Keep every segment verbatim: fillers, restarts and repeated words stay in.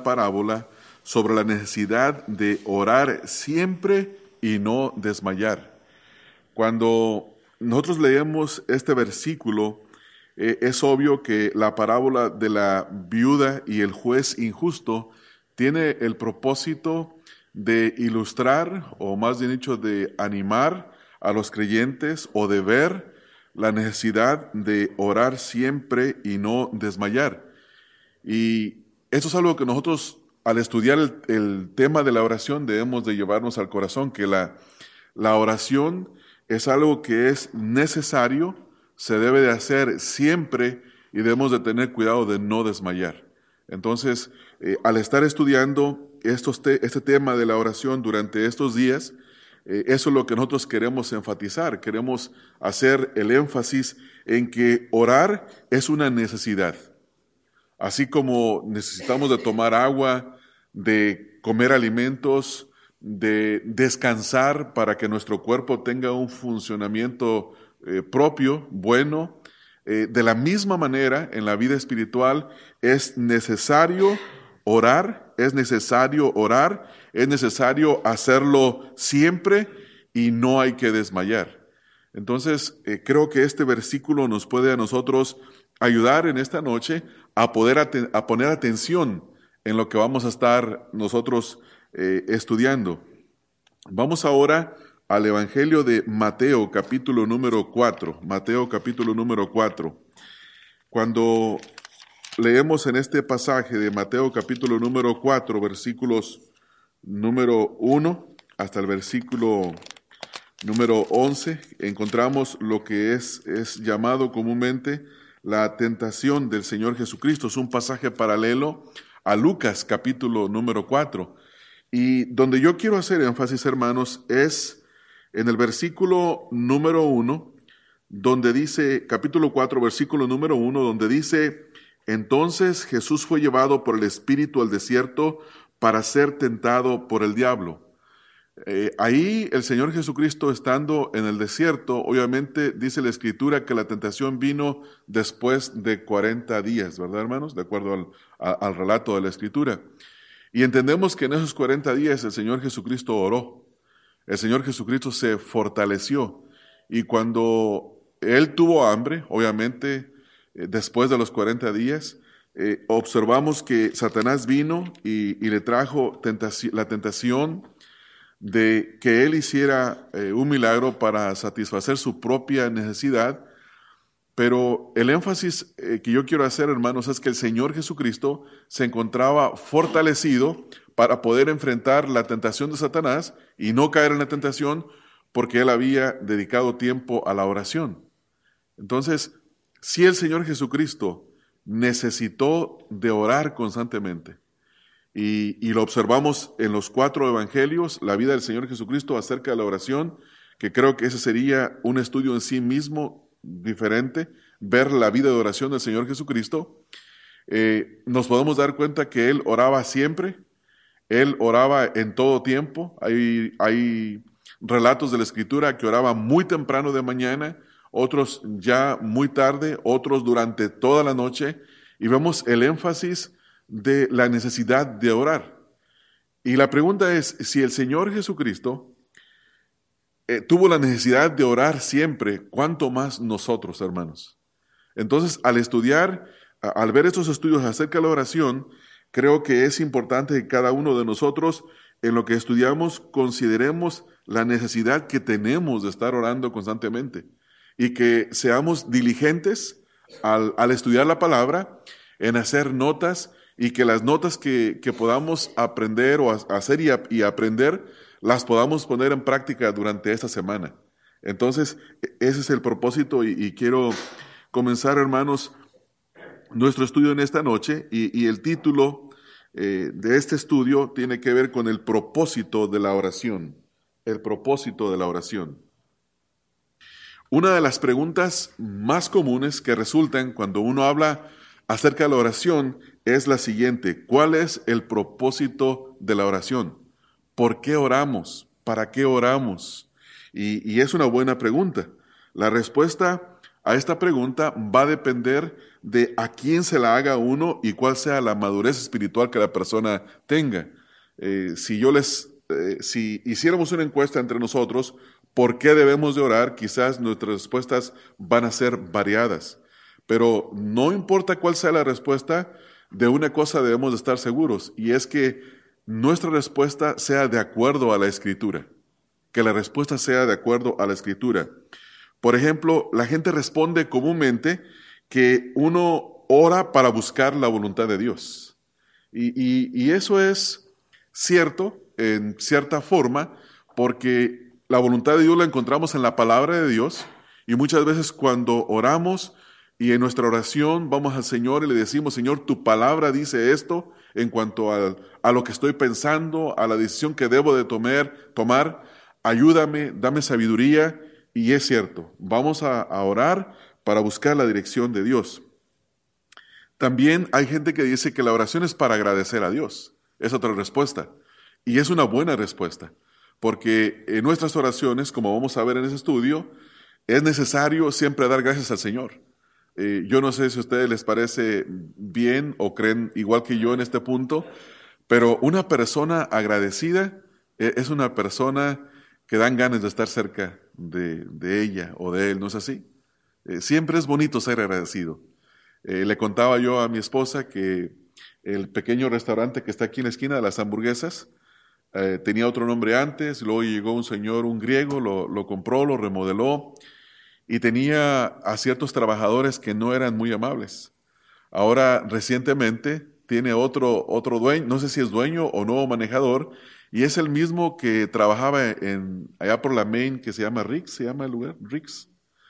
parábola sobre la necesidad de orar siempre y no desmayar. Cuando nosotros leemos este versículo, eh, es obvio que la parábola de la viuda y el juez injusto tiene el propósito de ilustrar, o más bien dicho, de animar a los creyentes o de ver la necesidad de orar siempre y no desmayar. Y eso es algo que nosotros, al estudiar el, el tema de la oración, debemos de llevarnos al corazón, que la, la oración es algo que es necesario, se debe de hacer siempre y debemos de tener cuidado de no desmayar. Entonces, eh, al estar estudiando estos te, este tema de la oración durante estos días, eh, eso es lo que nosotros queremos enfatizar, queremos hacer el énfasis en que orar es una necesidad. Así como necesitamos de tomar agua, de comer alimentos, de descansar para que nuestro cuerpo tenga un funcionamiento eh, propio, bueno, eh, de la misma manera en la vida espiritual es necesario orar, es necesario orar, es necesario hacerlo siempre y no hay que desmayar. Entonces, eh, creo que este versículo nos puede a nosotros ayudar en esta noche a poder aten- a poner atención en lo que vamos a estar nosotros eh, estudiando. Vamos ahora al Evangelio de Mateo, capítulo número cuatro. Mateo, capítulo número cuatro. Cuando leemos en este pasaje de Mateo, capítulo número cuatro, versículos número uno hasta el versículo número once, encontramos lo que es, es llamado comúnmente la tentación del Señor Jesucristo. Es un pasaje paralelo a Lucas, capítulo número cuatro. Y donde yo quiero hacer énfasis, hermanos, es en el versículo número uno, donde dice, capítulo cuatro, versículo número uno, donde dice: entonces Jesús fue llevado por el Espíritu al desierto para ser tentado por el diablo. Eh, ahí el Señor Jesucristo, estando en el desierto, obviamente dice la Escritura que la tentación vino después de cuarenta días, ¿verdad, hermanos? De acuerdo al, a, al relato de la Escritura. Y entendemos que en esos cuarenta días el Señor Jesucristo oró. El Señor Jesucristo se fortaleció. Y cuando Él tuvo hambre, obviamente, eh, después de los cuarenta días, eh, observamos que Satanás vino y, y le trajo tentaci- la tentación de que Él hiciera eh, un milagro para satisfacer su propia necesidad. Pero el énfasis eh, que yo quiero hacer, hermanos, es que el Señor Jesucristo se encontraba fortalecido para poder enfrentar la tentación de Satanás y no caer en la tentación, porque Él había dedicado tiempo a la oración. Entonces, si el Señor Jesucristo necesitó de orar constantemente, y, y lo observamos en los cuatro evangelios, la vida del Señor Jesucristo acerca de la oración, que creo que ese sería un estudio en sí mismo diferente, ver la vida de oración del Señor Jesucristo. Eh, nos podemos dar cuenta que Él oraba siempre, Él oraba en todo tiempo. Hay, hay relatos de la Escritura que oraba muy temprano de mañana, otros ya muy tarde, otros durante toda la noche, y vemos el énfasis de la necesidad de orar. Y la pregunta es, si el Señor Jesucristo eh, tuvo la necesidad de orar siempre, ¿cuánto más nosotros, hermanos? Entonces, al estudiar, a- al ver estos estudios acerca de la oración, creo que es importante que cada uno de nosotros, en lo que estudiamos, consideremos la necesidad que tenemos de estar orando constantemente y que seamos diligentes al, al estudiar la palabra, en hacer notas, y que las notas que, que podamos aprender o a- hacer y, a- y aprender, las podamos poner en práctica durante esta semana. Entonces, e- ese es el propósito, y, y quiero comenzar, hermanos, nuestro estudio en esta noche, y, y el título eh, de este estudio tiene que ver con el propósito de la oración. El propósito de la oración. Una de las preguntas más comunes que resultan cuando uno habla acerca de la oración es la siguiente: ¿cuál es el propósito de la oración? ¿Por qué oramos? ¿Para qué oramos? Y, y es una buena pregunta. La respuesta a esta pregunta va a depender de a quién se la haga uno y cuál sea la madurez espiritual que la persona tenga. Eh, si yo les, eh, si hiciéramos una encuesta entre nosotros, ¿por qué debemos de orar? Quizás nuestras respuestas van a ser variadas. Pero no importa cuál sea la respuesta, de una cosa debemos de estar seguros, y es que nuestra respuesta sea de acuerdo a la Escritura. Que la respuesta sea de acuerdo a la Escritura. Por ejemplo, la gente responde comúnmente que uno ora para buscar la voluntad de Dios. Y, y, y eso es cierto, en cierta forma, porque la voluntad de Dios la encontramos en la palabra de Dios, y muchas veces cuando oramos y en nuestra oración vamos al Señor y le decimos, Señor, tu palabra dice esto en cuanto a, a lo que estoy pensando, a la decisión que debo de tomar, tomar, ayúdame, dame sabiduría. Y es cierto, vamos a, a orar para buscar la dirección de Dios. También hay gente que dice que la oración es para agradecer a Dios. Es otra respuesta. Y es una buena respuesta, porque en nuestras oraciones, como vamos a ver en ese estudio, es necesario siempre dar gracias al Señor. Eh, yo no sé si a ustedes les parece bien o creen igual que yo en este punto, pero una persona agradecida eh, es una persona que dan ganas de estar cerca de, de ella o de él, ¿no es así? Eh, siempre es bonito ser agradecido. Eh, le contaba yo a mi esposa que el pequeño restaurante que está aquí en la esquina de las hamburguesas eh, tenía otro nombre antes, luego llegó un señor, un griego, lo, lo compró, lo remodeló y tenía a ciertos trabajadores que no eran muy amables. Ahora, recientemente, tiene otro, otro dueño, no sé si es dueño o nuevo manejador, y es el mismo que trabajaba en, allá por la Main, que se llama Rick's, se llama el lugar, Rick's.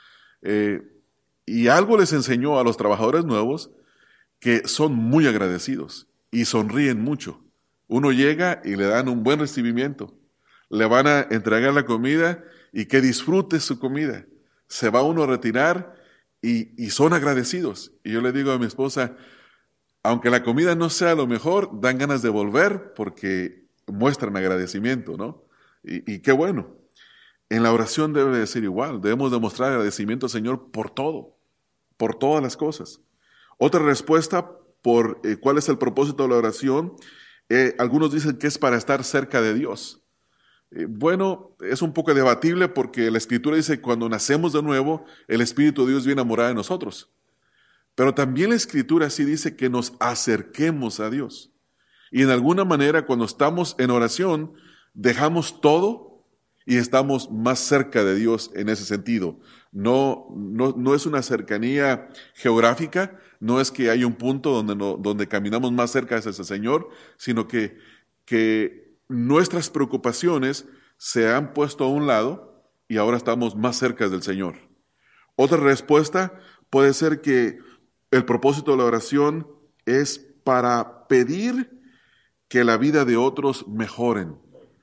Eh, y algo les enseñó a los trabajadores nuevos que son muy agradecidos y sonríen mucho. Uno llega y le dan un buen recibimiento. Le van a entregar la comida y que disfrute su comida. Se va uno a retirar y, y son agradecidos. Y yo le digo a mi esposa, aunque la comida no sea lo mejor, dan ganas de volver porque muestran agradecimiento, ¿no? Y, y qué bueno. En la oración debe de ser igual. Debemos demostrar agradecimiento al Señor por todo, por todas las cosas. Otra respuesta por eh, cuál es el propósito de la oración, eh, algunos dicen que es para estar cerca de Dios. Eh, bueno, es un poco debatible porque la Escritura dice que cuando nacemos de nuevo, el Espíritu de Dios viene a morar en nosotros. Pero también la Escritura sí dice que nos acerquemos a Dios. Y en alguna manera, cuando estamos en oración, dejamos todo y estamos más cerca de Dios en ese sentido. No, no, no es una cercanía geográfica, no es que hay un punto donde, no, donde caminamos más cerca hacia ese Señor, sino que, que nuestras preocupaciones se han puesto a un lado y ahora estamos más cerca del Señor. Otra respuesta puede ser que el propósito de la oración es para pedir que la vida de otros mejoren.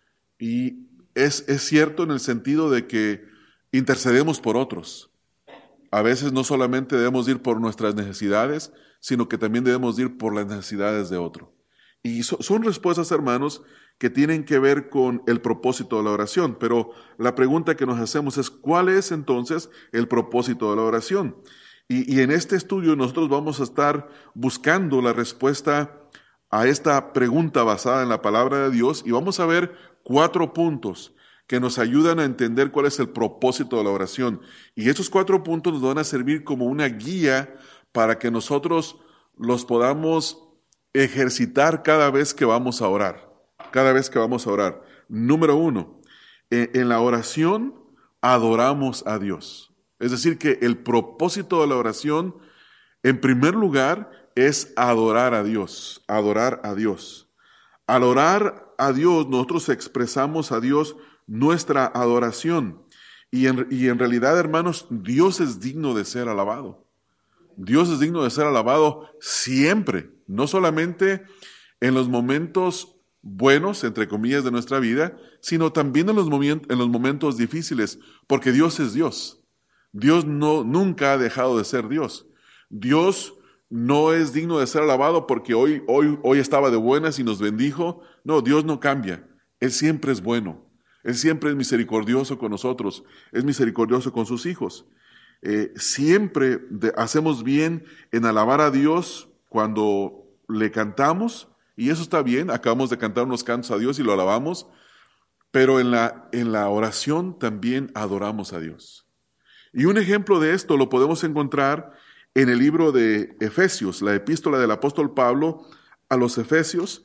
Y es, es cierto en el sentido de que intercedemos por otros. A veces no solamente debemos ir por nuestras necesidades, sino que también debemos ir por las necesidades de otro. Y so, son respuestas, hermanos, que tienen que ver con el propósito de la oración. Pero la pregunta que nos hacemos es, ¿cuál es entonces el propósito de la oración? Y, y en este estudio nosotros vamos a estar buscando la respuesta a esta pregunta basada en la palabra de Dios y vamos a ver cuatro puntos que nos ayudan a entender cuál es el propósito de la oración. Y estos cuatro puntos nos van a servir como una guía para que nosotros los podamos ejercitar cada vez que vamos a orar. Cada vez que vamos a orar. Número uno, en la oración adoramos a Dios. Es decir, que el propósito de la oración, en primer lugar, es adorar a Dios, adorar a Dios. Al orar a Dios, nosotros expresamos a Dios nuestra adoración. Y en, y en realidad, hermanos, Dios es digno de ser alabado. Dios es digno de ser alabado siempre, no solamente en los momentos buenos, entre comillas, de nuestra vida, sino también en los, momen- en los momentos difíciles, porque Dios es Dios. Dios no, nunca ha dejado de ser Dios. Dios no es digno de ser alabado porque hoy, hoy, hoy estaba de buenas y nos bendijo. No, Dios no cambia. Él siempre es bueno. Él siempre es misericordioso con nosotros. Es misericordioso con sus hijos. Eh, siempre de- hacemos bien en alabar a Dios cuando le cantamos, y eso está bien, acabamos de cantar unos cantos a Dios y lo alabamos, pero en la, en la oración también adoramos a Dios. Y un ejemplo de esto lo podemos encontrar en el libro de Efesios, la epístola del apóstol Pablo a los Efesios.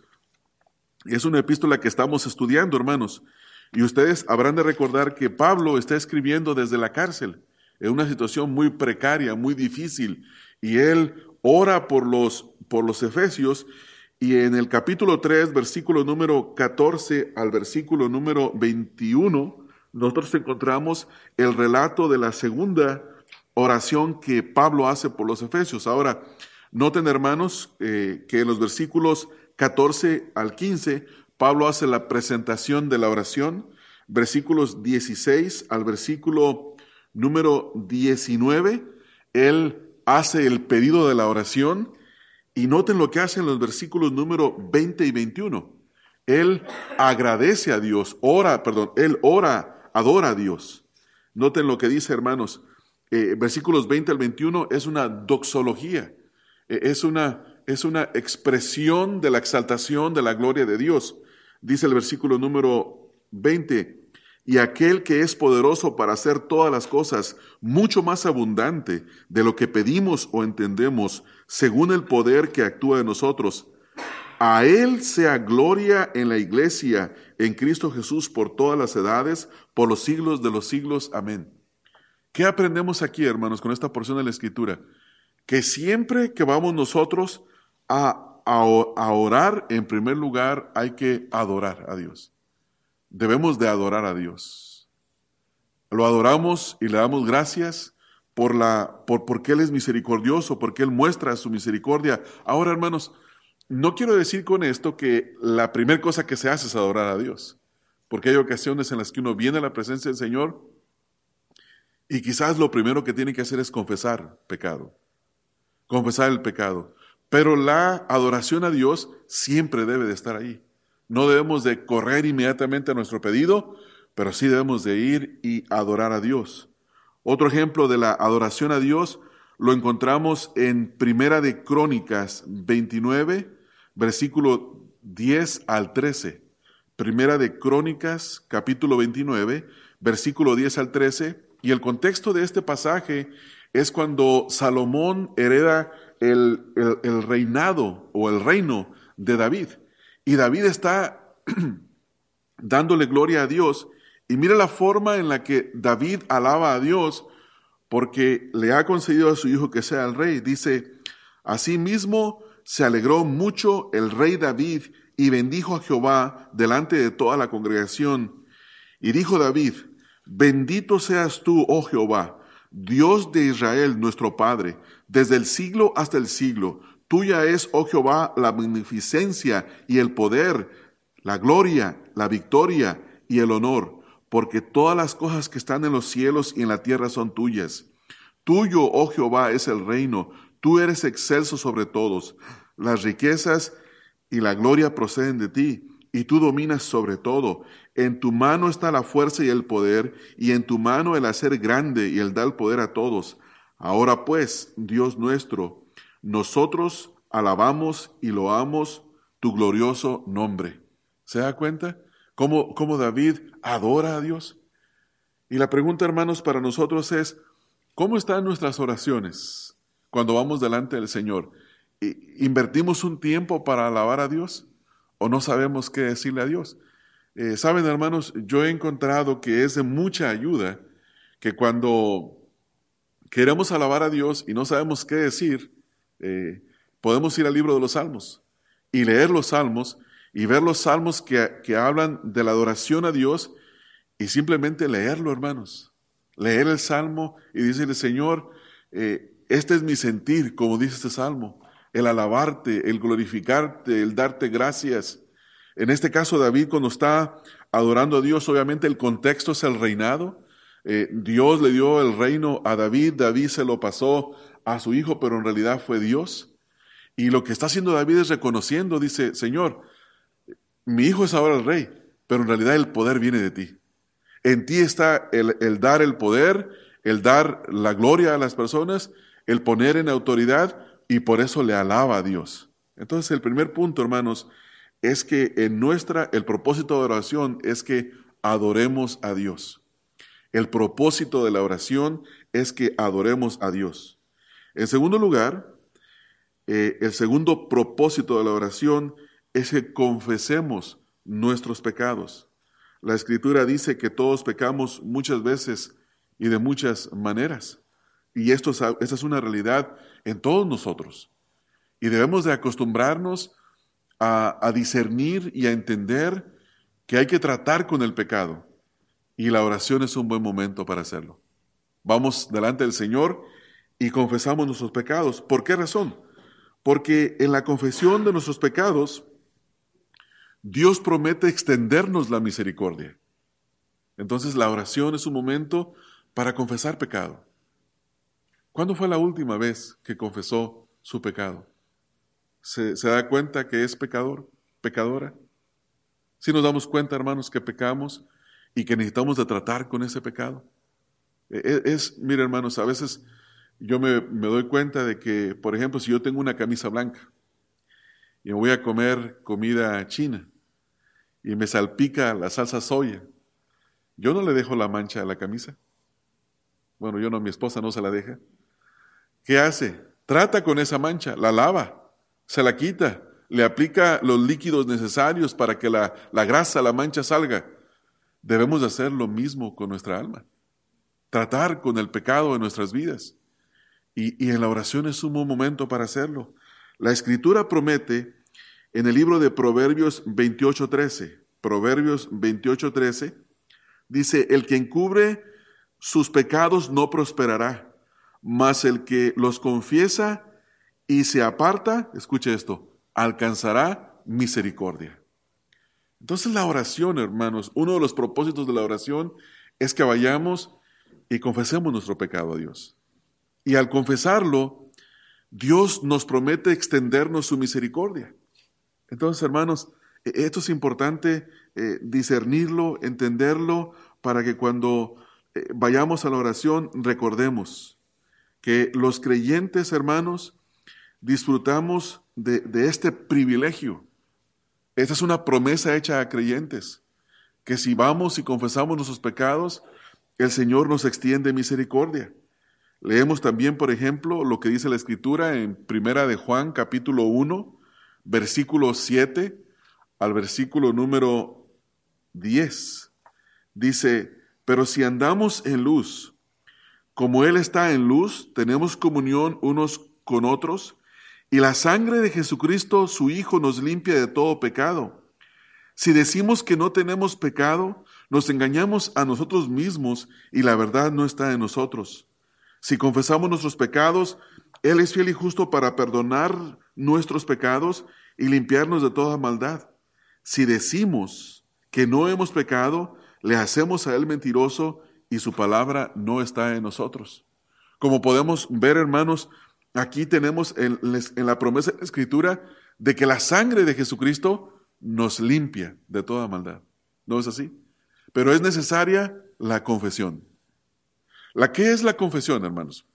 Es una epístola que estamos estudiando, hermanos. Y ustedes habrán de recordar que Pablo está escribiendo desde la cárcel, en una situación muy precaria, muy difícil. Y él ora por los, por los Efesios. Y en el capítulo tres, versículo número catorce al versículo número veintiuno, nosotros encontramos el relato de la segunda oración que Pablo hace por los Efesios. Ahora, noten, hermanos, eh, que en los versículos catorce al quince, Pablo hace la presentación de la oración. Versículos dieciséis al versículo número diecinueve, él hace el pedido de la oración. Y noten lo que hace en los versículos número veinte y veintiuno. Él agradece a Dios, ora, perdón, él ora, adora a Dios. Noten lo que dice, hermanos, eh, versículos veinte al veintiuno es una doxología, eh, es, una, es una expresión de la exaltación de la gloria de Dios. Dice el versículo número veinte, y aquel que es poderoso para hacer todas las cosas mucho más abundante de lo que pedimos o entendemos, según el poder que actúa en nosotros. A Él sea gloria en la iglesia, en Cristo Jesús, por todas las edades, por los siglos de los siglos. Amén. ¿Qué aprendemos aquí, hermanos, con esta porción de la Escritura? Que siempre que vamos nosotros a, a, a orar, en primer lugar hay que adorar a Dios. Debemos de adorar a Dios. Lo adoramos y le damos gracias por la, por, porque Él es misericordioso, porque Él muestra su misericordia. Ahora, hermanos, no quiero decir con esto que la primera cosa que se hace es adorar a Dios, porque hay ocasiones en las que uno viene a la presencia del Señor y quizás lo primero que tiene que hacer es confesar pecado, confesar el pecado. Pero la adoración a Dios siempre debe de estar ahí. No debemos de correr inmediatamente a nuestro pedido, pero sí debemos de ir y adorar a Dios. Otro ejemplo de la adoración a Dios lo encontramos en Primera de Crónicas veintinueve, versículo diez al trece. Primera de Crónicas, capítulo veintinueve, versículo diez al trece. Y el contexto de este pasaje es cuando Salomón hereda el, el, el reinado o el reino de David. Y David está dándole gloria a Dios. Y mira la forma en la que David alaba a Dios porque le ha concedido a su hijo que sea el rey. Dice, asimismo se alegró mucho el rey David y bendijo a Jehová delante de toda la congregación. Y dijo David, bendito seas tú, oh Jehová, Dios de Israel, nuestro Padre, desde el siglo hasta el siglo. Tuya es, oh Jehová, la magnificencia y el poder, la gloria, la victoria y el honor, porque todas las cosas que están en los cielos y en la tierra son tuyas. Tuyo, oh Jehová, es el reino, tú eres excelso sobre todos. Las riquezas y la gloria proceden de ti, y tú dominas sobre todo. En tu mano está la fuerza y el poder, y en tu mano el hacer grande y el dar poder a todos. Ahora pues, Dios nuestro, nosotros alabamos y loamos tu glorioso nombre. ¿Se da cuenta? ¿Cómo, cómo David adora a Dios? Y la pregunta, hermanos, para nosotros es, ¿cómo están nuestras oraciones cuando vamos delante del Señor? ¿Invertimos un tiempo para alabar a Dios o no sabemos qué decirle a Dios? Eh, Saben, hermanos, yo he encontrado que es de mucha ayuda que cuando queremos alabar a Dios y no sabemos qué decir, eh, podemos ir al libro de los Salmos y leer los Salmos y ver los Salmos que, que hablan de la adoración a Dios y simplemente leerlo, hermanos. Leer el Salmo y decirle, Señor, eh, este es mi sentir, como dice este Salmo, el alabarte, el glorificarte, el darte gracias. En este caso, David, cuando está adorando a Dios, obviamente el contexto es el reinado. Eh, Dios le dio el reino a David, David se lo pasó a su hijo, pero en realidad fue Dios. Y lo que está haciendo David es reconociendo, dice, Señor, mi hijo es ahora el rey, pero en realidad el poder viene de ti. En ti está el, el dar el poder, el dar la gloria a las personas, el poner en autoridad, y por eso le alaba a Dios. Entonces, el primer punto, hermanos, es que en nuestra, el propósito de oración es que adoremos a Dios. El propósito de la oración es que adoremos a Dios. En segundo lugar, eh, el segundo propósito de la oración es que confesemos nuestros pecados. La Escritura dice que todos pecamos muchas veces y de muchas maneras. Y esto es, esta es una realidad en todos nosotros. Y debemos de acostumbrarnos a, a discernir y a entender que hay que tratar con el pecado. Y la oración es un buen momento para hacerlo. Vamos delante del Señor y confesamos nuestros pecados. ¿Por qué razón? Porque en la confesión de nuestros pecados, Dios promete extendernos la misericordia. Entonces la oración es un momento para confesar pecado. ¿Cuándo fue la última vez que confesó su pecado? ¿Se, se da cuenta que es pecador, pecadora? ¿Sí nos damos cuenta, hermanos, que pecamos y que necesitamos de tratar con ese pecado? Es, es mira, hermanos, a veces yo me, me doy cuenta de que, por ejemplo, si yo tengo una camisa blanca y me voy a comer comida china y me salpica la salsa soya, yo no le dejo la mancha a la camisa. Bueno, yo no, mi esposa no se la deja. ¿Qué hace? Trata con esa mancha, la lava, se la quita, le aplica los líquidos necesarios para que la, la grasa, la mancha salga. Debemos de hacer lo mismo con nuestra alma. Tratar con el pecado en nuestras vidas. Y, y en la oración es un buen momento para hacerlo. La Escritura promete en el libro de Proverbios veintiocho trece, Proverbios veintiocho trece, dice, el que encubre sus pecados no prosperará, mas el que los confiesa y se aparta, escuche esto, alcanzará misericordia. Entonces la oración, hermanos, uno de los propósitos de la oración es que vayamos y confesemos nuestro pecado a Dios. Y al confesarlo, Dios nos promete extendernos su misericordia. Entonces, hermanos, esto es importante eh, discernirlo, entenderlo, para que cuando eh, vayamos a la oración recordemos que los creyentes, hermanos, disfrutamos de, de este privilegio. Esta es una promesa hecha a creyentes, que si vamos y confesamos nuestros pecados, el Señor nos extiende misericordia. Leemos también, por ejemplo, lo que dice la Escritura en Primera de Juan, capítulo uno, versículo siete al versículo número diez. Dice, pero si andamos en luz, como Él está en luz, tenemos comunión unos con otros, y la sangre de Jesucristo, su Hijo, nos limpia de todo pecado. Si decimos que no tenemos pecado, nos engañamos a nosotros mismos y la verdad no está en nosotros. Si confesamos nuestros pecados, Él es fiel y justo para perdonar nuestros pecados y limpiarnos de toda maldad. Si decimos que no hemos pecado, le hacemos a Él mentiroso y su palabra no está en nosotros. Como podemos ver, hermanos, aquí tenemos en, en la promesa de la Escritura de que la sangre de Jesucristo nos limpia de toda maldad. ¿No es así? Pero es necesaria la confesión. ¿La qué es la confesión, hermanos?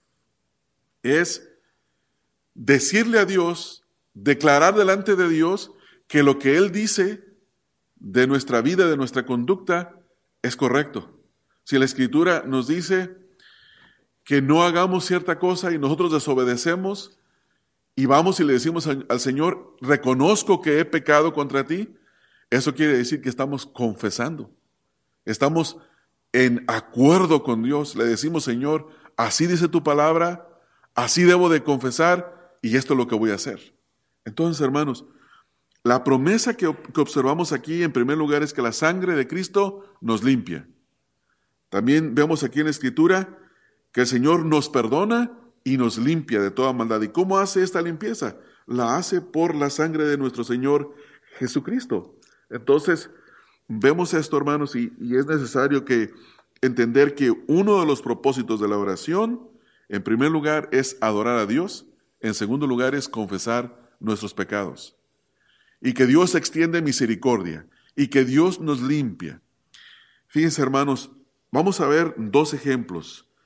Es decirle a Dios, declarar delante de Dios que lo que Él dice de nuestra vida, de nuestra conducta, es correcto. Si la Escritura nos dice que no hagamos cierta cosa y nosotros desobedecemos y vamos y le decimos al, al Señor, reconozco que he pecado contra ti, eso quiere decir que estamos confesando. Estamos en acuerdo con Dios. Le decimos, Señor, así dice tu palabra, así debo de confesar y esto es lo que voy a hacer. Entonces, hermanos, la promesa que, que observamos aquí en primer lugar es que la sangre de Cristo nos limpia. También vemos aquí en la Escritura que el Señor nos perdona y nos limpia de toda maldad. ¿Y cómo hace esta limpieza? La hace por la sangre de nuestro Señor Jesucristo. Entonces, vemos esto, hermanos, y, y es necesario que entender que uno de los propósitos de la oración, en primer lugar, es adorar a Dios. En segundo lugar, es confesar nuestros pecados. Y que Dios extiende misericordia y que Dios nos limpia. Fíjense, hermanos, vamos a ver dos ejemplos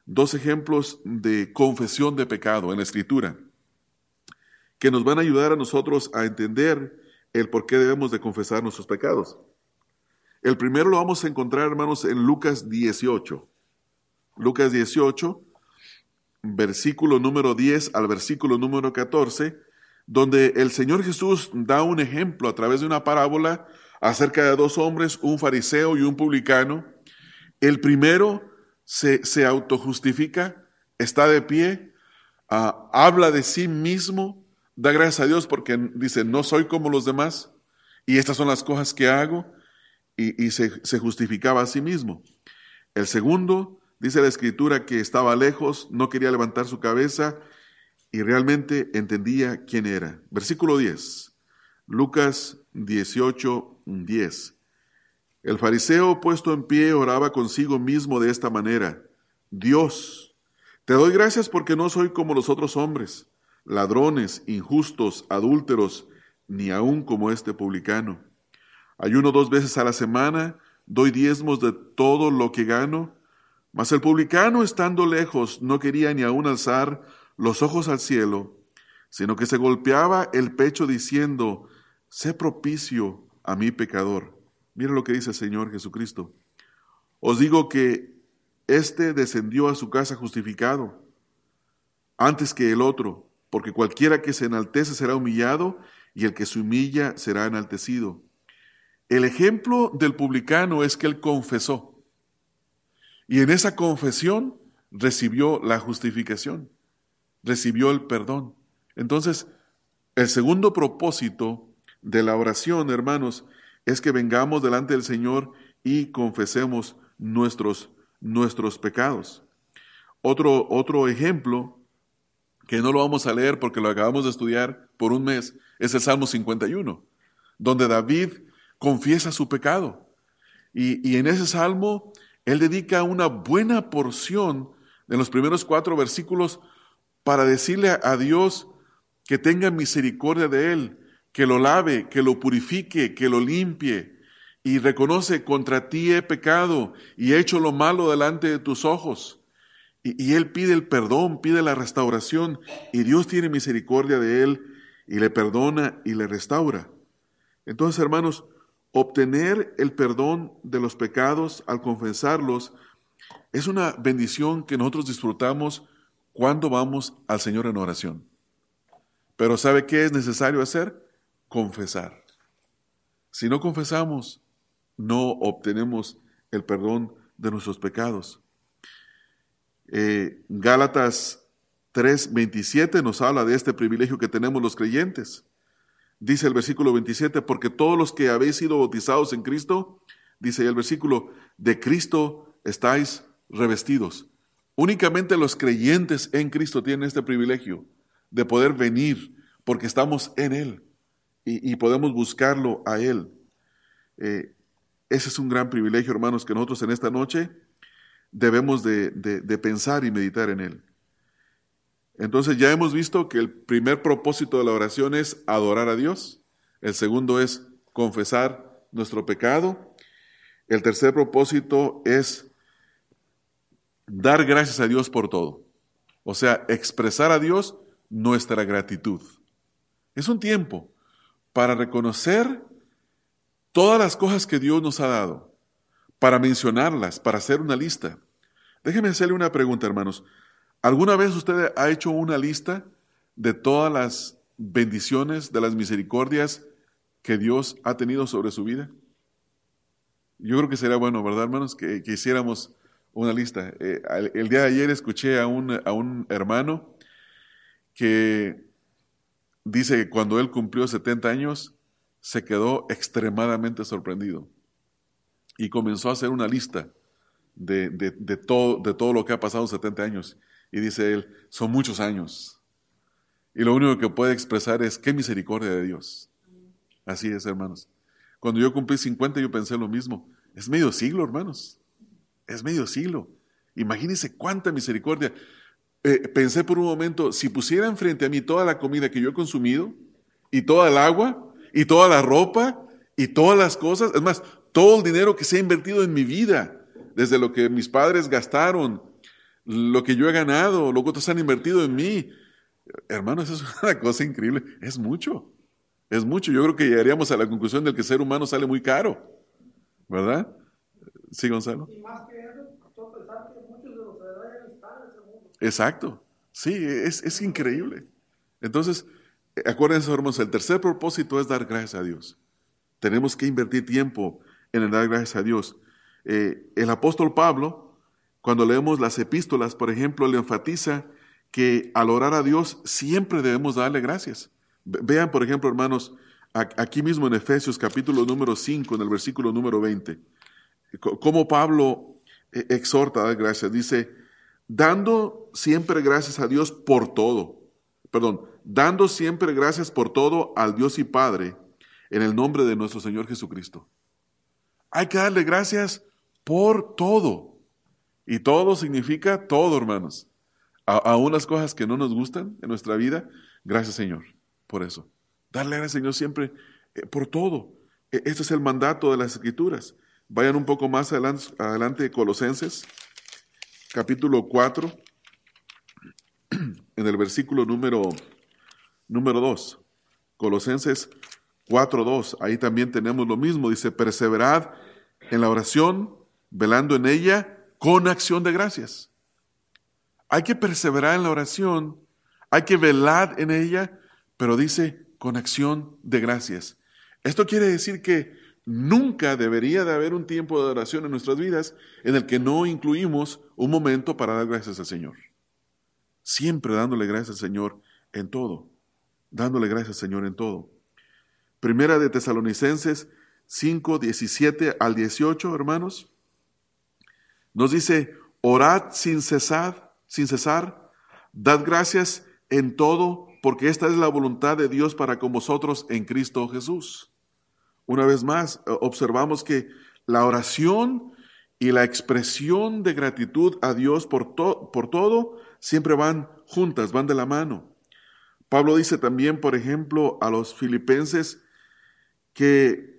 dos ejemplos de confesión de pecado en la Escritura que nos van a ayudar a nosotros a entender el por qué debemos de confesar nuestros pecados. El primero lo vamos a encontrar, hermanos, en Lucas dieciocho. Lucas dieciocho, versículo número diez al versículo número catorce, donde el Señor Jesús da un ejemplo a través de una parábola acerca de dos hombres, un fariseo y un publicano. El primero se, se autojustifica, está de pie, uh, habla de sí mismo, da gracias a Dios porque dice, no soy como los demás, y estas son las cosas que hago, y, y se, se justificaba a sí mismo. El segundo, dice la Escritura que estaba lejos, no quería levantar su cabeza, y realmente entendía quién era. Versículo diez, Lucas dieciocho, diez. El fariseo puesto en pie oraba consigo mismo de esta manera: Dios, te doy gracias porque no soy como los otros hombres, ladrones, injustos, adúlteros, ni aun como este publicano. Ayuno dos veces a la semana, doy diezmos de todo lo que gano. Mas el publicano, estando lejos, no quería ni aun alzar los ojos al cielo, sino que se golpeaba el pecho diciendo: sé propicio a mi pecador. Mira lo que dice el Señor Jesucristo. Os digo que éste descendió a su casa justificado antes que el otro, porque cualquiera que se enaltece será humillado, y el que se humilla será enaltecido. El ejemplo del publicano es que él confesó, y en esa confesión recibió la justificación, recibió el perdón. Entonces, el segundo propósito de la oración, hermanos, es que vengamos delante del Señor y confesemos nuestros, nuestros pecados. Otro, otro ejemplo, que no lo vamos a leer porque lo acabamos de estudiar por un mes, es el Salmo cincuenta y uno, donde David confiesa su pecado. Y, y en ese salmo, él dedica una buena porción de los primeros cuatro versículos para decirle a, a Dios que tenga misericordia de él, que lo lave, que lo purifique, que lo limpie, y reconoce: contra ti he pecado y he hecho lo malo delante de tus ojos. Y, y él pide el perdón, pide la restauración, y Dios tiene misericordia de él y le perdona y le restaura. Entonces, hermanos, obtener el perdón de los pecados al confesarlos es una bendición que nosotros disfrutamos cuando vamos al Señor en oración. Pero ¿sabe qué es necesario hacer? Confesar. Si no confesamos, no obtenemos el perdón de nuestros pecados. Eh, Gálatas tres veintisiete nos habla de este privilegio que tenemos los creyentes. Dice el versículo veintisiete: porque todos los que habéis sido bautizados en Cristo, dice ahí el versículo, de Cristo estáis revestidos. Únicamente los creyentes en Cristo tienen este privilegio de poder venir porque estamos en Él y, y podemos buscarlo a Él. Eh, ese es un gran privilegio, hermanos, que nosotros en esta noche debemos de, de, de pensar y meditar en Él. Entonces ya hemos visto que el primer propósito de la oración es adorar a Dios. El segundo es confesar nuestro pecado. El tercer propósito es dar gracias a Dios por todo. O sea, expresar a Dios nuestra gratitud. Es un tiempo para reconocer todas las cosas que Dios nos ha dado, para mencionarlas, para hacer una lista. Déjeme hacerle una pregunta, hermanos. ¿Alguna vez usted ha hecho una lista de todas las bendiciones, de las misericordias que Dios ha tenido sobre su vida? Yo creo que sería bueno, ¿verdad, hermanos? Que, que hiciéramos una lista. Eh, el, el día de ayer escuché a un, a un hermano que dice que cuando él cumplió setenta años, se quedó extremadamente sorprendido y comenzó a hacer una lista de, de, de, todo, de todo lo que ha pasado en setenta años. Y dice él, son muchos años. Y lo único que puede expresar es, qué misericordia de Dios. Así es, hermanos. Cuando yo cumplí cincuenta, yo pensé lo mismo. Es medio siglo, hermanos. Es medio siglo. Imagínense cuánta misericordia. Eh, pensé por un momento, si pusieran frente a mí toda la comida que yo he consumido, y toda el agua, y toda la ropa, y todas las cosas, es más, todo el dinero que se ha invertido en mi vida, desde lo que mis padres gastaron, lo que yo he ganado, lo que otros han invertido en mí. Hermanos, eso es una cosa increíble. Es mucho, es mucho. Yo creo que llegaríamos a la conclusión de que el ser humano sale muy caro, ¿verdad? Sí, Gonzalo. Y más que eso, yo pensar que muchos de los heredores están en ese mundo. Exacto. Sí, es, es increíble. Entonces, acuérdense, hermanos, el tercer propósito es dar gracias a Dios. Tenemos que invertir tiempo en el dar gracias a Dios. Eh, el apóstol Pablo, cuando leemos las epístolas, por ejemplo, le enfatiza que al orar a Dios siempre debemos darle gracias. Vean, por ejemplo, hermanos, aquí mismo en Efesios capítulo número cinco, en el versículo número veinte, cómo Pablo exhorta a dar gracias. Dice, dando siempre gracias a Dios por todo. Perdón, dando siempre gracias por todo al Dios y Padre, en el nombre de nuestro Señor Jesucristo. Hay que darle gracias por todo. Y todo significa todo, hermanos. A, aún las cosas que no nos gustan en nuestra vida, gracias, Señor, por eso. Darle gracias, Señor, siempre eh, por todo. Eh, este es el mandato de las Escrituras. Vayan un poco más adelante, adelante Colosenses, capítulo cuatro, en el versículo número, número dos. Colosenses cuatro dos, ahí también tenemos lo mismo. Dice, perseverad en la oración, velando en ella con acción de gracias. Hay que perseverar en la oración, hay que velar en ella, pero dice con acción de gracias. Esto quiere decir que nunca debería de haber un tiempo de oración en nuestras vidas en el que no incluimos un momento para dar gracias al Señor. Siempre dándole gracias al Señor en todo. Dándole gracias al Señor en todo. Primera de Tesalonicenses cinco, diecisiete al dieciocho, hermanos. Nos dice, orad sin cesar, sin cesar, dad gracias en todo, porque esta es la voluntad de Dios para con vosotros en Cristo Jesús. Una vez más, observamos que la oración y la expresión de gratitud a Dios por, to- por todo siempre van juntas, van de la mano. Pablo dice también, por ejemplo, a los filipenses que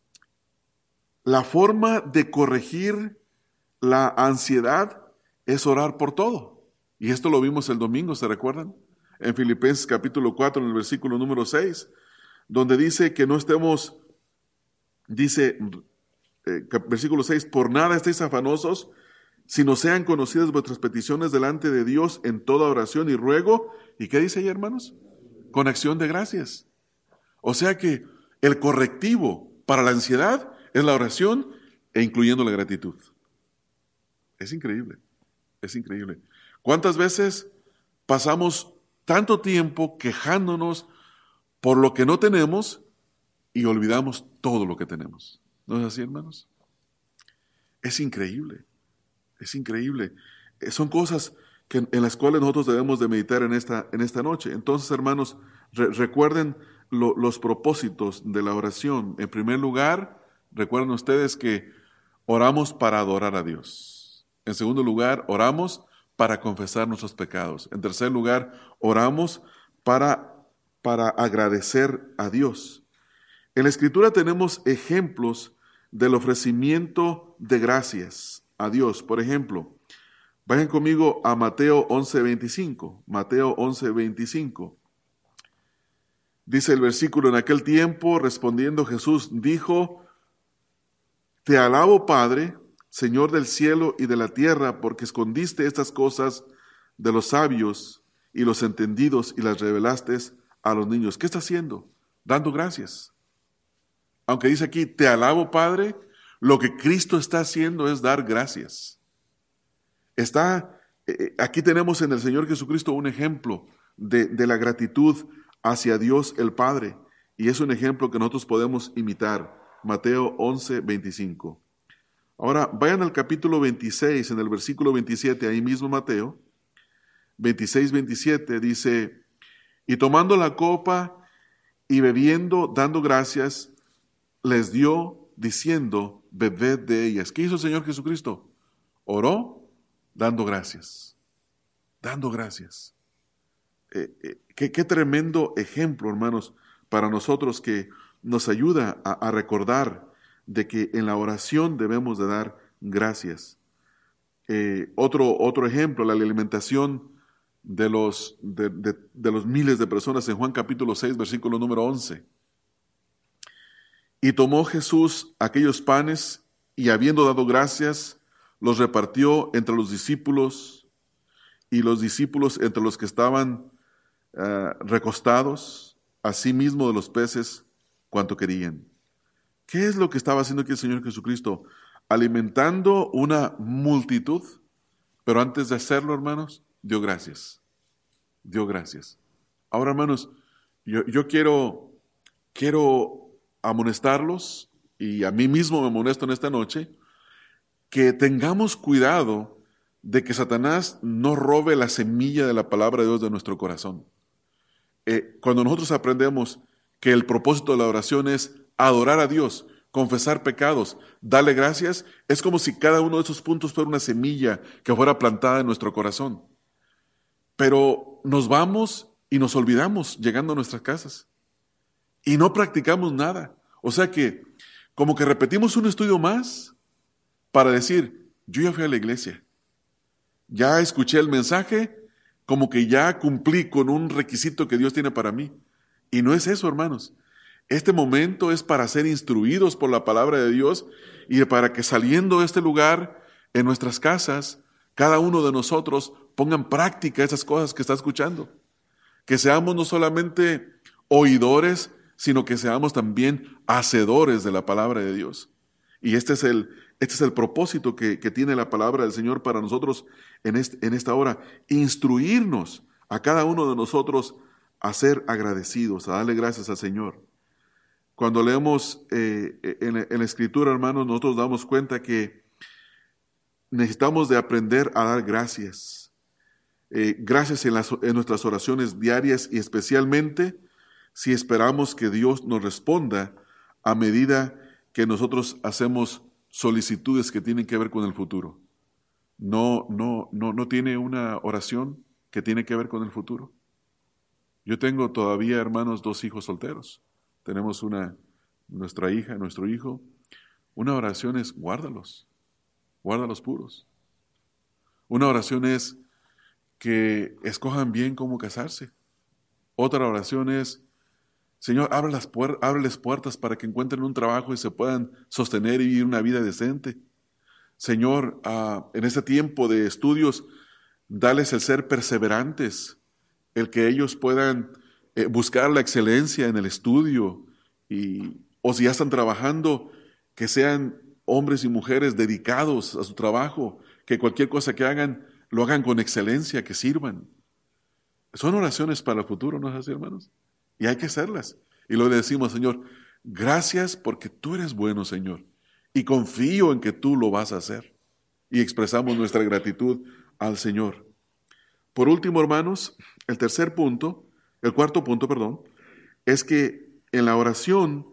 la forma de corregir la ansiedad es orar por todo. Y esto lo vimos el domingo, ¿se recuerdan? En Filipenses capítulo cuatro, en el versículo número seis, donde dice que no estemos, dice, eh, versículo seis, por nada estéis afanosos, sino sean conocidas vuestras peticiones delante de Dios en toda oración y ruego. ¿Y qué dice ahí, hermanos? Con acción de gracias. O sea que el correctivo para la ansiedad es la oración e incluyendo la gratitud. Es increíble, es increíble. ¿Cuántas veces pasamos tanto tiempo quejándonos por lo que no tenemos y olvidamos todo lo que tenemos? ¿No es así, hermanos? Es increíble, es increíble. Son cosas que, en las cuales nosotros debemos de meditar en esta, en esta noche. Entonces, hermanos, re- recuerden lo, los propósitos de la oración. En primer lugar, recuerden ustedes que oramos para adorar a Dios. En segundo lugar, oramos para confesar nuestros pecados. En tercer lugar, oramos para, para agradecer a Dios. En la Escritura tenemos ejemplos del ofrecimiento de gracias a Dios. Por ejemplo, vayan conmigo a Mateo once veinticinco. Mateo once veinticinco. Dice el versículo, en aquel tiempo, respondiendo Jesús, dijo, te alabo, Padre, Señor del cielo y de la tierra, porque escondiste estas cosas de los sabios y los entendidos y las revelaste a los niños. ¿Qué está haciendo? Dando gracias. Aunque dice aquí, te alabo, Padre, lo que Cristo está haciendo es dar gracias. Está, eh, aquí tenemos en el Señor Jesucristo un ejemplo de, de la gratitud hacia Dios el Padre, y es un ejemplo que nosotros podemos imitar. Mateo once veinticinco. Ahora, vayan al capítulo veintiséis, en el versículo veintisiete, ahí mismo Mateo, veintiséis veintisiete, dice, y tomando la copa y bebiendo, dando gracias, les dio, diciendo, bebed de ellas. ¿Qué hizo el Señor Jesucristo? Oró, dando gracias, dando gracias. Eh, eh, qué, qué tremendo ejemplo, hermanos, para nosotros que nos ayuda a, a recordar de que en la oración debemos de dar gracias. Eh, otro, otro ejemplo, la alimentación de los, de, de, de los miles de personas en Juan capítulo seis, versículo número once. Y tomó Jesús aquellos panes y habiendo dado gracias, los repartió entre los discípulos y los discípulos entre los que estaban uh, recostados, asimismo de los peces, cuanto querían. ¿Qué es lo que estaba haciendo aquí el Señor Jesucristo? Alimentando una multitud, pero antes de hacerlo, hermanos, dio gracias. Dio gracias. Ahora, hermanos, yo, yo quiero, quiero amonestarlos, y a mí mismo me amonesto en esta noche, que tengamos cuidado de que Satanás no robe la semilla de la palabra de Dios de nuestro corazón. Eh, cuando nosotros aprendemos que el propósito de la oración es adorar a Dios, confesar pecados, darle gracias, es como si cada uno de esos puntos fuera una semilla que fuera plantada en nuestro corazón. Pero nos vamos y nos olvidamos llegando a nuestras casas y no practicamos nada. O sea que como que repetimos un estudio más para decir, yo ya fui a la iglesia, ya escuché el mensaje, como que ya cumplí con un requisito que Dios tiene para mí. Y no es eso, hermanos. Este momento es para ser instruidos por la palabra de Dios y para que saliendo de este lugar, en nuestras casas, cada uno de nosotros ponga en práctica esas cosas que está escuchando. Que seamos no solamente oidores, sino que seamos también hacedores de la palabra de Dios. Y este es el, este es el propósito que, que tiene la palabra del Señor para nosotros en, este, en esta hora. Instruirnos a cada uno de nosotros a ser agradecidos, a darle gracias al Señor. Cuando leemos eh, en, en la Escritura, hermanos, nosotros damos cuenta que necesitamos de aprender a dar gracias. Eh, gracias en, las, en nuestras oraciones diarias y especialmente si esperamos que Dios nos responda a medida que nosotros hacemos solicitudes que tienen que ver con el futuro. No, no, no, no tiene una oración que tiene que ver con el futuro. Yo tengo todavía, hermanos, dos hijos solteros. Tenemos una, nuestra hija, nuestro hijo. Una oración es guárdalos, guárdalos puros. Una oración es que escojan bien cómo casarse. Otra oración es, Señor, abre las puer- ábreles puertas para que encuentren un trabajo y se puedan sostener y vivir una vida decente. Señor, uh, en este tiempo de estudios, dales el ser perseverantes, el que ellos puedan eh, buscar la excelencia en el estudio, y, o si ya están trabajando, que sean hombres y mujeres dedicados a su trabajo, que cualquier cosa que hagan, lo hagan con excelencia, que sirvan. Son oraciones para el futuro, ¿no es así, hermanos? Y hay que hacerlas. Y luego le decimos, Señor, gracias porque tú eres bueno, Señor, y confío en que tú lo vas a hacer. Y expresamos nuestra gratitud al Señor. Por último, hermanos, el tercer punto, el cuarto punto, perdón, es que en la oración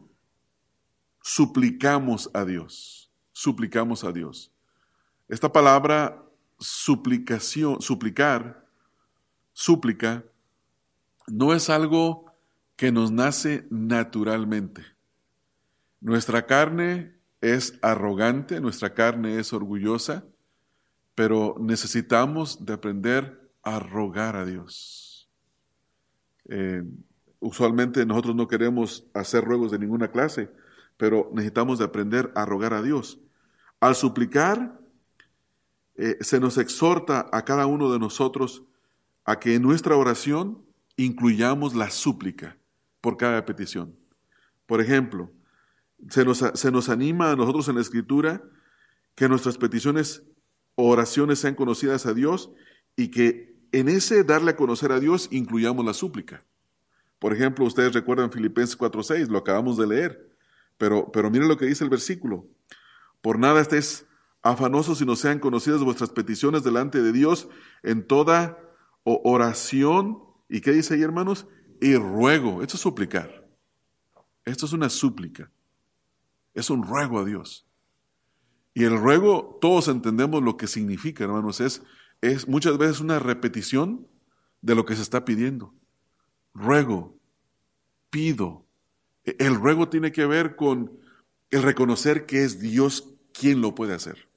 suplicamos a Dios. Suplicamos a Dios. Esta palabra suplicación, suplicar, súplica, no es algo que nos nace naturalmente. Nuestra carne es arrogante, nuestra carne es orgullosa, pero necesitamos de aprender a rogar a Dios. Eh, usualmente nosotros no queremos hacer ruegos de ninguna clase, pero necesitamos de aprender a rogar a Dios. Al suplicar, eh, se nos exhorta a cada uno de nosotros a que en nuestra oración incluyamos la súplica por cada petición. Por ejemplo, se nos, se nos anima a nosotros en la Escritura que nuestras peticiones o oraciones sean conocidas a Dios y que en ese darle a conocer a Dios incluyamos la súplica. Por ejemplo, ustedes recuerdan Filipenses cuatro seis, lo acabamos de leer, pero, pero miren lo que dice el versículo. Por nada estéis afanosos, sino sean conocidas vuestras peticiones delante de Dios en toda oración. ¿Y qué dice ahí, hermanos? Y ruego. Esto es suplicar. Esto es una súplica. Es un ruego a Dios. Y el ruego, todos entendemos lo que significa, hermanos. Es, es muchas veces una repetición de lo que se está pidiendo. Ruego, pido. El ruego tiene que ver con el reconocer que es Dios quien lo puede hacer.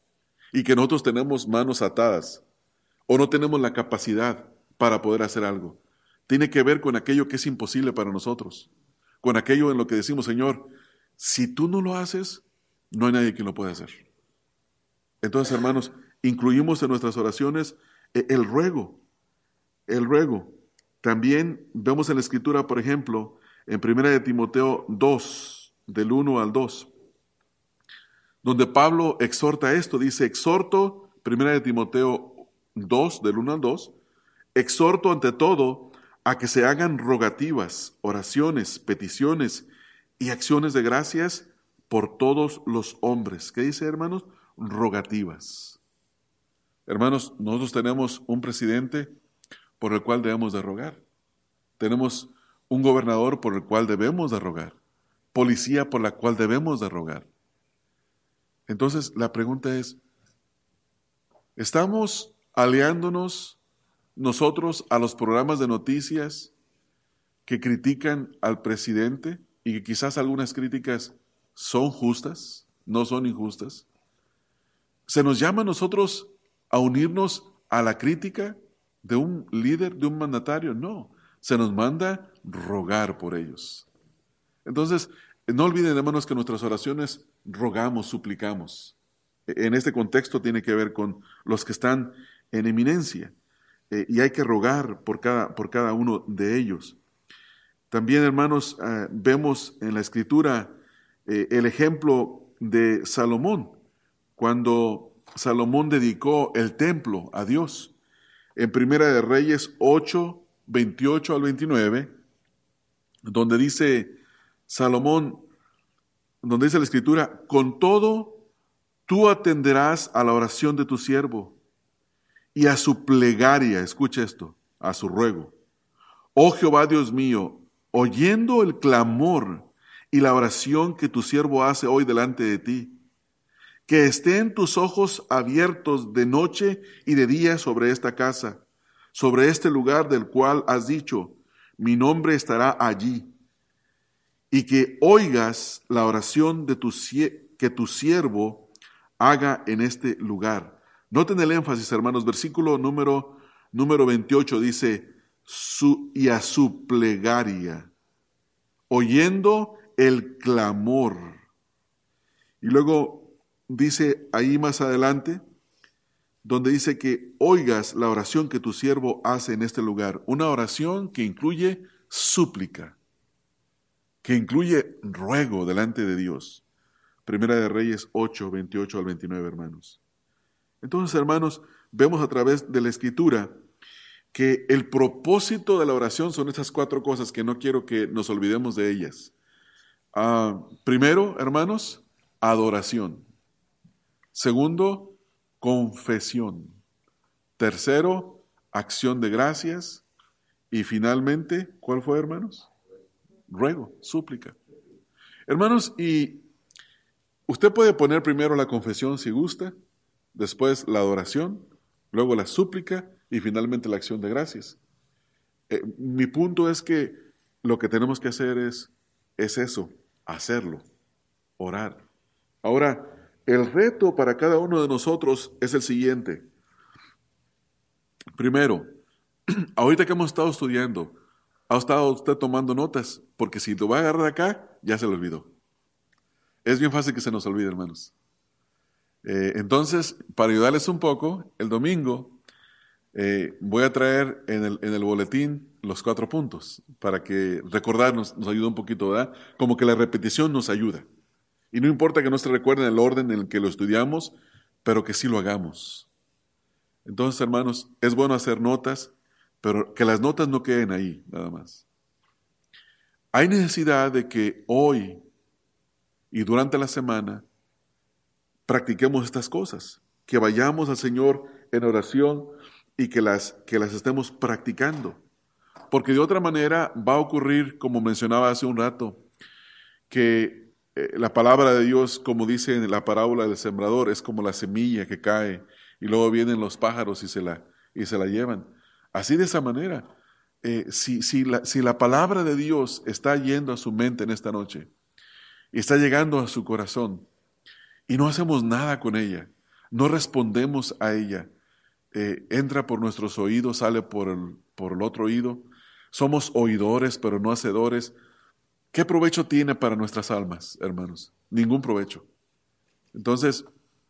y que nosotros tenemos manos atadas o no tenemos la capacidad para poder hacer algo. Tiene que ver con aquello que es imposible para nosotros, con aquello en lo que decimos, Señor, si tú no lo haces, no hay nadie que lo pueda hacer. Entonces, hermanos, incluimos en nuestras oraciones el ruego, el ruego. También vemos en la Escritura, por ejemplo, en primera de Timoteo dos, del uno al dos, donde Pablo exhorta esto, dice, exhorto, primera de Timoteo dos, del uno al dos, exhorto ante todo a que se hagan rogativas, oraciones, peticiones y acciones de gracias por todos los hombres. ¿Qué dice, hermanos? Rogativas. Hermanos, nosotros tenemos un presidente por el cual debemos de rogar. Tenemos un gobernador por el cual debemos de rogar. Policía por la cual debemos de rogar. Entonces, la pregunta es, ¿estamos aliándonos nosotros a los programas de noticias que critican al presidente y que quizás algunas críticas son justas, no son injustas? ¿Se nos llama a nosotros a unirnos a la crítica de un líder, de un mandatario? No, se nos manda rogar por ellos. Entonces, no olviden, hermanos, que nuestras oraciones rogamos, suplicamos. En este contexto tiene que ver con los que están en eminencia, eh, y hay que rogar por cada, por cada uno de ellos. También, hermanos, eh, vemos en la Escritura eh, el ejemplo de Salomón, cuando Salomón dedicó el templo a Dios. En Primera de Reyes ocho, veintiocho al veintinueve, donde dice Salomón, donde dice la Escritura, con todo tú atenderás a la oración de tu siervo y a su plegaria, escucha esto, a su ruego. Oh Jehová Dios mío, oyendo el clamor y la oración que tu siervo hace hoy delante de ti, que estén tus ojos abiertos de noche y de día sobre esta casa, sobre este lugar del cual has dicho, mi nombre estará allí, y que oigas la oración de tu, que tu siervo haga en este lugar. Noten el énfasis, hermanos, versículo número, número veintiocho dice, su, y a su plegaria, oyendo el clamor. Y luego dice ahí más adelante, donde dice que oigas la oración que tu siervo hace en este lugar. Una oración que incluye súplica, que incluye ruego delante de Dios. Primera de Reyes ocho, veintiocho al veintinueve, hermanos. Entonces, hermanos, vemos a través de la Escritura que el propósito de la oración son estas cuatro cosas que no quiero que nos olvidemos de ellas. Uh, primero, hermanos, adoración. Segundo, confesión. Tercero, acción de gracias. Y finalmente, ¿cuál fue, hermanos? Ruego, súplica. Hermanos, y usted puede poner primero la confesión si gusta, después la adoración, luego la súplica y finalmente la acción de gracias. Eh, mi punto es que lo que tenemos que hacer es, es eso, hacerlo, orar. Ahora, el reto para cada uno de nosotros es el siguiente. Primero, ahorita que hemos estado estudiando, ¿ha estado usted tomando notas? Porque si lo va a agarrar acá, ya se lo olvidó. Es bien fácil que se nos olvide, hermanos. Eh, entonces, para ayudarles un poco, el domingo eh, voy a traer en el, en el boletín los cuatro puntos, para que recordarnos nos ayude un poquito, ¿verdad? Como que la repetición nos ayuda. Y no importa que no se recuerde el orden en el que lo estudiamos, pero que sí lo hagamos. Entonces, hermanos, es bueno hacer notas, pero que las notas no queden ahí, nada más. Hay necesidad de que hoy y durante la semana practiquemos estas cosas, que vayamos al Señor en oración y que las, que las estemos practicando. Porque de otra manera va a ocurrir, como mencionaba hace un rato, que eh, la palabra de Dios, como dice en la parábola del sembrador, es como la semilla que cae y luego vienen los pájaros y se la, y se la llevan. Así de esa manera, eh, si, si, la, si la palabra de Dios está yendo a su mente en esta noche y está llegando a su corazón y no hacemos nada con ella, no respondemos a ella. Eh, entra por nuestros oídos, sale por el, por el otro oído. Somos oidores, pero no hacedores. ¿Qué provecho tiene para nuestras almas, hermanos? Ningún provecho. Entonces,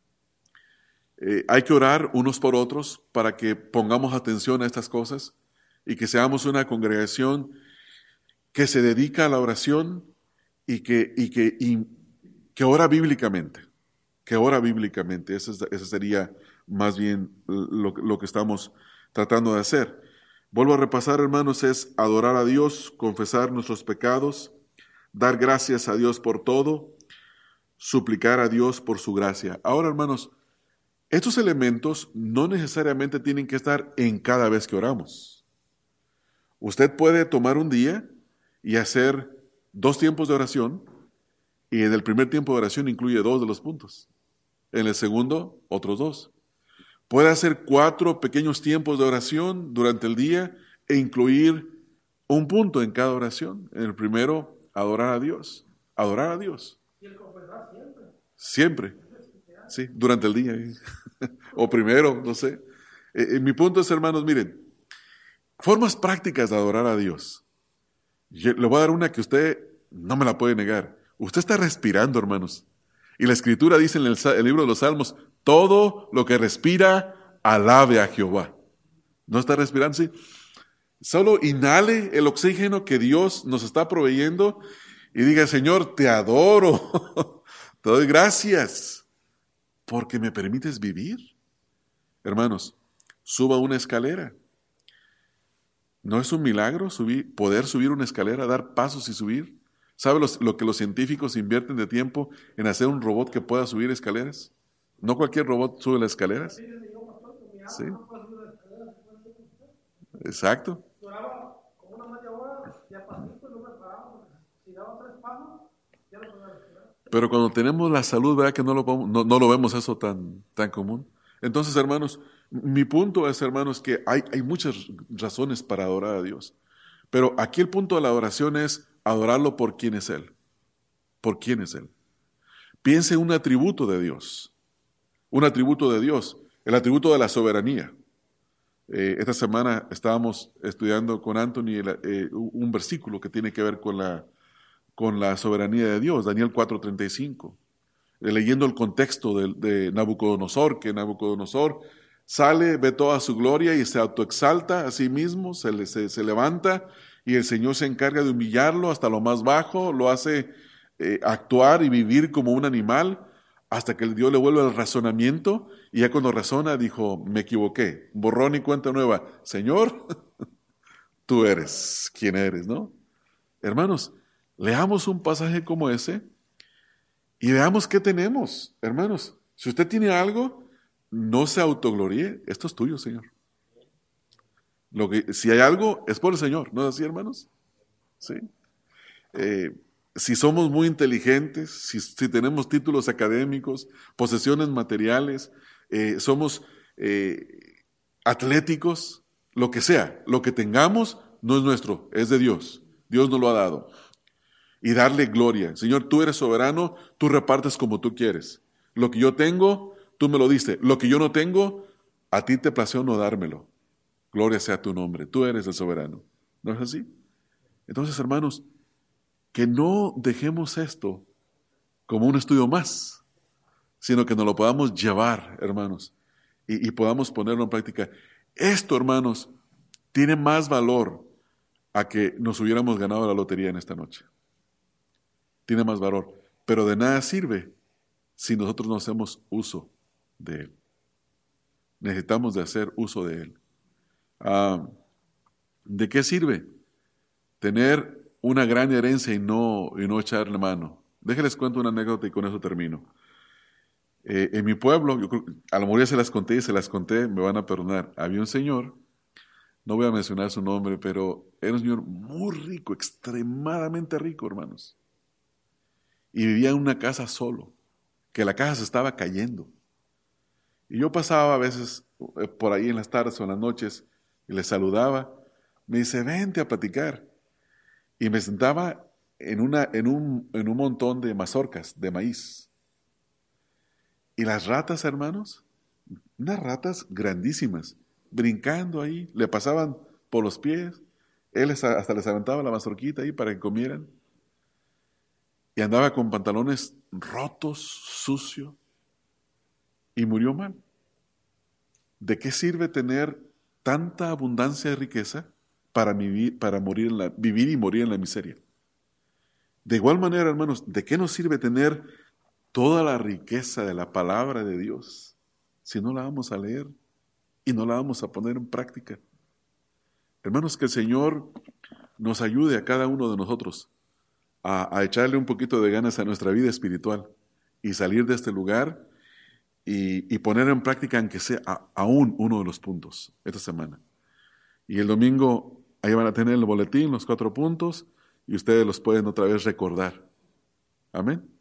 eh, hay que orar unos por otros para que pongamos atención a estas cosas y que seamos una congregación que se dedica a la oración y que, y que, y, que ora bíblicamente, que ora bíblicamente. Eso, es, eso sería más bien lo, lo que estamos tratando de hacer. Vuelvo a repasar, hermanos, es adorar a Dios, confesar nuestros pecados, dar gracias a Dios por todo, suplicar a Dios por su gracia. Ahora, hermanos, estos elementos no necesariamente tienen que estar en cada vez que oramos. Usted puede tomar un día y hacer dos tiempos de oración, y en el primer tiempo de oración incluye dos de los puntos. En el segundo, otros dos. Puede hacer cuatro pequeños tiempos de oración durante el día e incluir un punto en cada oración. En el primero, adorar a Dios. Adorar a Dios. Y el confesar siempre. Siempre. Sí, durante el día. O primero, no sé. Eh, eh, mi punto es, hermanos, miren, formas prácticas de adorar a Dios. Yo le voy a dar una que usted no me la puede negar. Usted está respirando, hermanos. Y la Escritura dice en el, el libro de los Salmos, todo lo que respira, alabe a Jehová. ¿No está respirando? Sí. Solo inhale el oxígeno que Dios nos está proveyendo y diga, Señor, te adoro, te doy gracias, porque me permites vivir. Hermanos, suba una escalera. ¿No es un milagro subir, poder subir una escalera, dar pasos y subir? ¿Sabe los, lo que los científicos invierten de tiempo en hacer un robot que pueda subir escaleras? No cualquier robot sube las escaleras. Sí. Exacto. Duraba como una media hora, ya pasito, no me paraba. Si daba tres pasos, ya no podía respirar. Pero cuando tenemos la salud, ¿verdad que no lo, no, no lo vemos eso tan, tan común? Entonces, hermanos, mi punto es, hermanos, que hay, hay muchas razones para adorar a Dios. Pero aquí el punto de la adoración es adorarlo por quién es Él. ¿Por quién es Él? Piense en un atributo de Dios. Un atributo de Dios. El atributo de la soberanía. Eh, esta semana estábamos estudiando con Anthony el, eh, un versículo que tiene que ver con la, con la soberanía de Dios. Daniel cuatro treinta y cinco. Eh, leyendo el contexto de, de Nabucodonosor, que Nabucodonosor sale, ve toda su gloria y se autoexalta a sí mismo, se, le, se, se levanta y el Señor se encarga de humillarlo hasta lo más bajo, lo hace eh, actuar y vivir como un animal hasta que Dios le vuelve el razonamiento y ya cuando razona dijo, me equivoqué, borrón y cuenta nueva, Señor, tú eres quien eres, ¿no? Hermanos, leamos un pasaje como ese y veamos qué tenemos, hermanos. Si usted tiene algo, no se autogloríe, esto es tuyo, Señor. Lo que, si hay algo, es por el Señor, ¿no es así, hermanos? Sí. Eh, si somos muy inteligentes, si, si tenemos títulos académicos, posesiones materiales, eh, somos eh, atléticos, lo que sea, lo que tengamos no es nuestro, es de Dios. Dios nos lo ha dado. Y darle gloria. Señor, tú eres soberano, tú repartes como tú quieres. Lo que yo tengo, tú me lo diste. Lo que yo no tengo, a ti te plació no dármelo. Gloria sea tu nombre, tú eres el soberano. ¿No es así? Entonces, hermanos, que no dejemos esto como un estudio más, sino que nos lo podamos llevar, hermanos, y, y podamos ponerlo en práctica. Esto, hermanos, tiene más valor a que nos hubiéramos ganado la lotería en esta noche. Tiene más valor, pero de nada sirve si nosotros no hacemos uso de él. Necesitamos de hacer uso de él. Ah, ¿de qué sirve tener una gran herencia y no, y no echarle mano? Déjenles cuento una anécdota y con eso termino. Eh, en mi pueblo, yo creo, a lo mejor ya se las conté y se las conté, me van a perdonar. Había un señor, no voy a mencionar su nombre, pero era un señor muy rico, extremadamente rico, hermanos. Y vivía en una casa solo, que la casa se estaba cayendo. Y yo pasaba a veces por ahí en las tardes o en las noches y le saludaba. Me dice, vente a platicar. Y me sentaba en, una, en, un, en un montón de mazorcas, de maíz. Y las ratas, hermanos, unas ratas grandísimas, brincando ahí, le pasaban por los pies, él les- hasta les aventaba la mazorquita ahí para que comieran, y andaba con pantalones rotos, sucio, y murió mal. ¿De qué sirve tener tanta abundancia de riqueza para, vivi- para morir en la- vivir y morir en la miseria? De igual manera, hermanos, ¿de qué nos sirve tener toda la riqueza de la palabra de Dios si no la vamos a leer y no la vamos a poner en práctica? Hermanos, que el Señor nos ayude a cada uno de nosotros a, a echarle un poquito de ganas a nuestra vida espiritual y salir de este lugar y, y poner en práctica, aunque sea a- aún uno de los puntos esta semana. Y el domingo ahí van a tener el boletín, los cuatro puntos, y ustedes los pueden otra vez recordar. Amén.